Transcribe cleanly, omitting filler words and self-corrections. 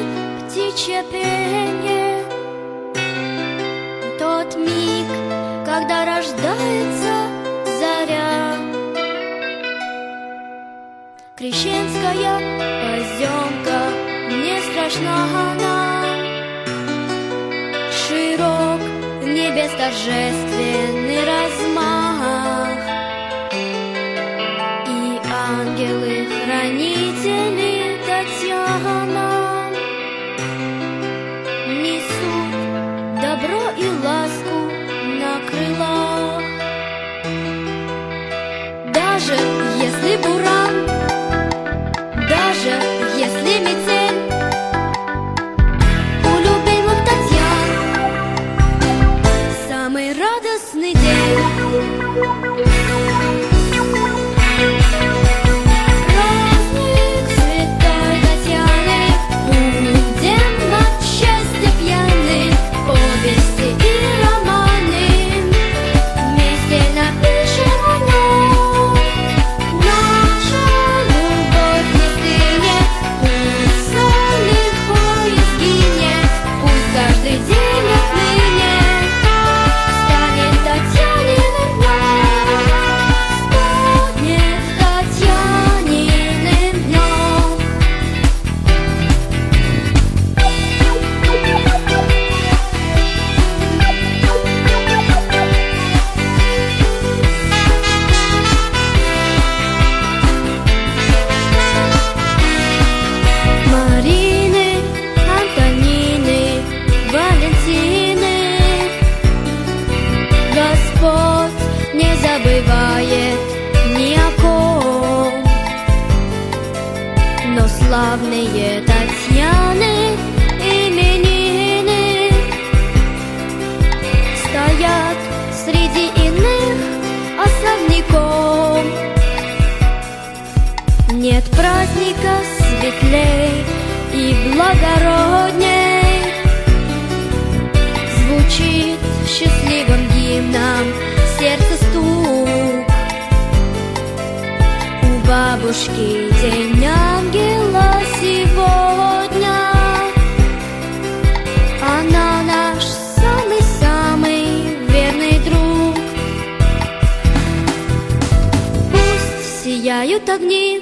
птичье пение, тот миг, когда рождается заря. Крещенская поземка, не страшна она, широк небес торжественный размах, и ангелы-хранители Татьяна несут добро и ласку на крылах. Даже если буран, даже если метель, у любимых Татьян самый радостный день. Забывает ни о ком, но славные Татьяны именины стоят среди иных особняком. Нет праздника светлей и благородней, звучит счастливым гимном сердце стук. У бабушки день ангела сегодня, она наш самый-самый верный друг. Пусть сияют огни